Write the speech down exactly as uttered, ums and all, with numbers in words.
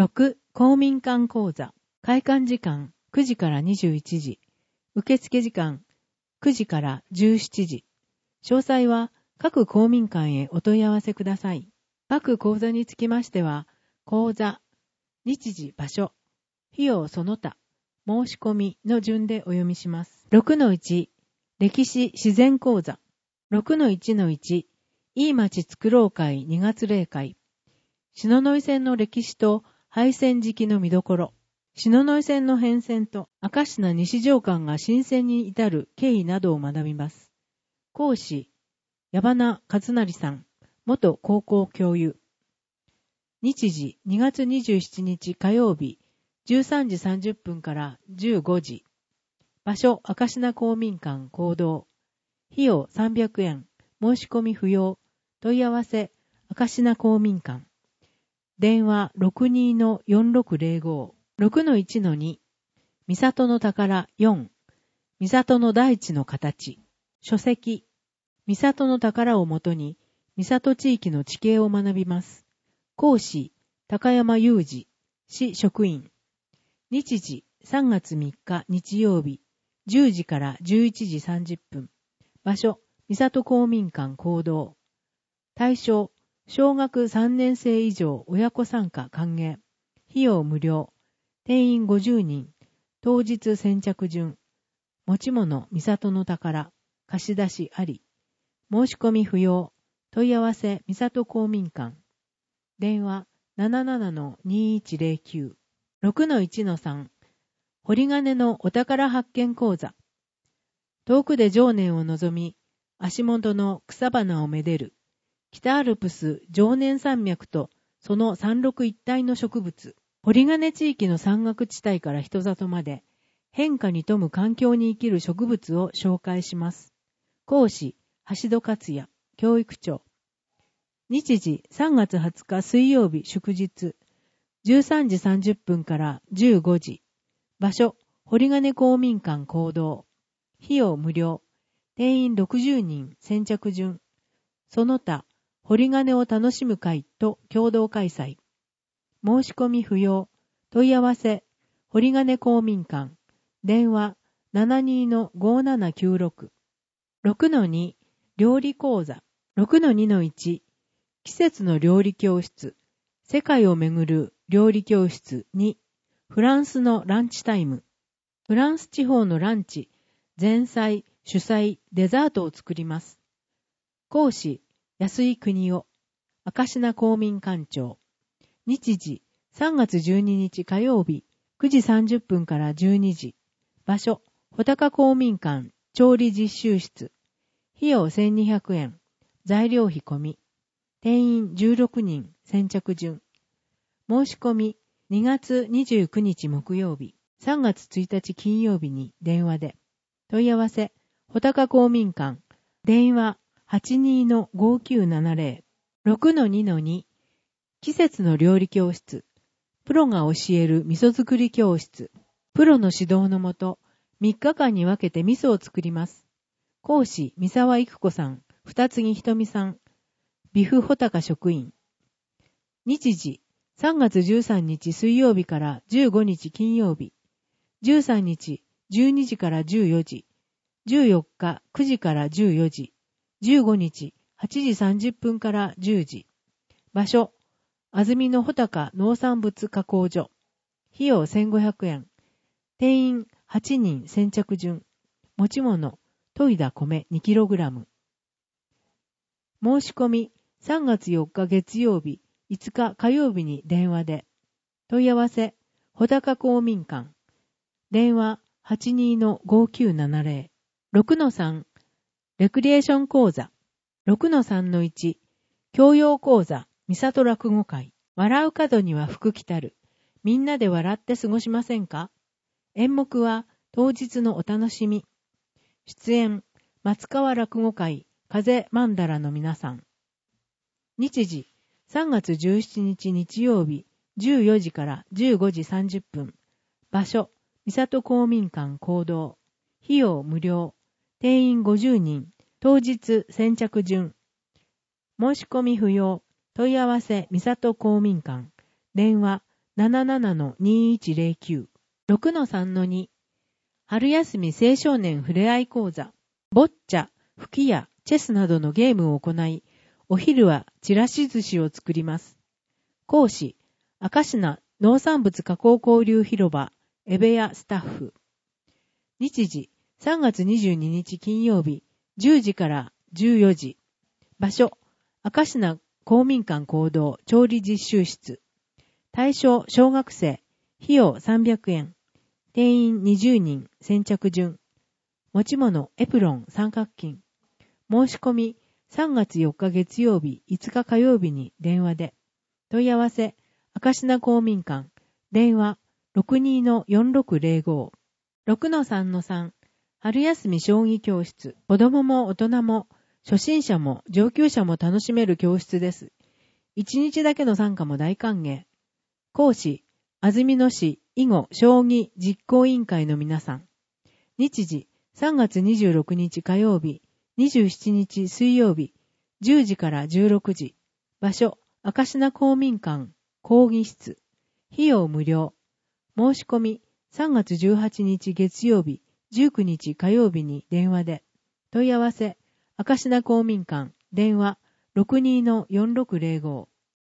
ろく、公民館講座。開館時間くじからにじゅういちじ。受付時間くじからじゅうしちじ。詳細は各公民館へお問い合わせください。各講座につきましては、講座、日時、場所、費用その他、申し込みの順でお読みします。ろくのいち、歴史自然講座。ろくのいちのいち、いい街作ろう会にがつ例会。篠ノ井線の歴史と廃線時期の見どころ。篠ノ井線の変遷と明石名西上間が新線に至る経緯などを学びます。講師、矢花勝成さん、元高校教諭。日時にがつにじゅうしちにち火曜日、じゅうさんじさんじゅっぷんからじゅうごじ。場所、明石名公民館講堂。費用さんびゃくえん、申し込み不要。問い合わせ、明石名公民館。電話 ろくにのよんろくゼロご。ろくのいちのに、三郷の宝よん、三郷の大地の形、書籍、三郷の宝をもとに、三郷地域の地形を学びます。講師、高山雄二、市職員。日時、さんがつみっか日曜日、じゅうじからじゅういちじさんじゅっぷん。場所、三郷公民館講堂。対象、小学さんねんせい以上親子参加歓迎。費用無料。定員ごじゅうにん。当日先着順。持ち物三郷の宝。貸し出しあり。申し込み不要。問い合わせ三郷公民館。電話 ななななのにいちゼロきゅう。ろくのいちのさん。堀金のお宝発見講座。遠くで常念を望み、足元の草花をめでる。北アルプス常念山脈とその山麓一帯の植物。堀金地域の山岳地帯から人里まで変化に富む環境に生きる植物を紹介します。講師、橋戸克也、教育長。日時、さんがつはつか水曜日祝日、じゅうさんじさんじゅっぷんからじゅうごじ。場所、堀金公民館講堂。費用無料。定員ろくじゅうにん先着順。その他、堀金を楽しむ会と共同開催。申し込み不要。問い合わせ、堀金公民館。電話 ななにのごななきゅうろく。ろくのに、料理講座。ろくのにのいち、季節の料理教室。世界をめぐる料理教室に、フランスのランチタイム。フランス地方のランチ、前菜、主菜、デザートを作ります。講師、安井邦夫、明石名公民館長。日時、さんがつじゅうににち火曜日、くじさんじゅっぷんからじゅうにじ。場所、穂高公民館、調理実習室。費用せんにひゃくえん。材料費込み。定員じゅうろくにん、先着順。申し込み、にがつにじゅうくにち木曜日、さんがつついたち金曜日に電話で。問い合わせ、穂高公民館。電話 はちにのごきゅうななゼロ。ろくのにのに、季節の料理教室。プロが教える味噌作り教室。プロの指導のもと、みっかかんに分けて味噌を作ります。講師、三沢育子さん、二木ひとみさん。美府穂高職員。日時、さんがつじゅうさんにち水曜日からじゅうごにち金曜日。じゅうさんにちじゅうにじからじゅうよじ。じゅうよっかくじからじゅうよじ。じゅうごにちはちじさんじゅっぷんからじゅうじ。場所、安曇野穂高農産物加工所。費用せんごひゃくえん。定員はちにん先着順。持ち物、研いだ米 にキログラム。申し込み、さんがつよっか月曜日、いつか火曜日に電話で。問い合わせ、穂高公民館。電話 はちにのごきゅうななゼロ。ろくのさん、レクリエーション講座。ろくのさんのいち、教養講座、三郷落語会。笑う角には福来たる。みんなで笑って過ごしませんか？演目は当日のお楽しみ。出演、松川落語会、風曼荼羅の皆さん。日時、さんがつじゅうしちにち日曜日、じゅうよじからじゅうごじさんじゅっぷん。場所、三郷公民館講堂。費用無料。定員ごじゅうにん。当日先着順。申し込み不要。問い合わせ三郷公民館。電話ななななのにいちゼロきゅう。ろくのさんのに。春休み青少年ふれあい講座。ボッチャ、吹き矢、チェスなどのゲームを行い、お昼はちらし寿司を作ります。講師、明石名農産物加工交流広場、エベヤスタッフ。日時、さんがつにじゅうににち金曜日、じゅうじからじゅうよじ。場所、明石名公民館講堂調理実習室。対象、小学生。費用さんびゃくえん。定員にじゅうにん、先着順。持ち物、エプロン、三角巾。申し込み、さんがつよっか月曜日、いつか火曜日に電話で。問い合わせ、明石名公民館。電話、ろくにのよんろくゼロご。ろくのさんのさん。春休み将棋教室。子供も大人も、初心者も上級者も楽しめる教室です。一日だけの参加も大歓迎。講師、安曇野市囲碁将棋実行委員会の皆さん。日時、さんがつにじゅうろくにち火曜日、にじゅうしちにち水曜日、じゅうじからじゅうろくじ。場所、明石名公民館、講義室。費用無料。申し込み、さんがつじゅうはちにち月曜日、じゅうくにち火曜日に電話で。問い合わせ、明石名公民館、電話、ろくにのよんろくゼロご。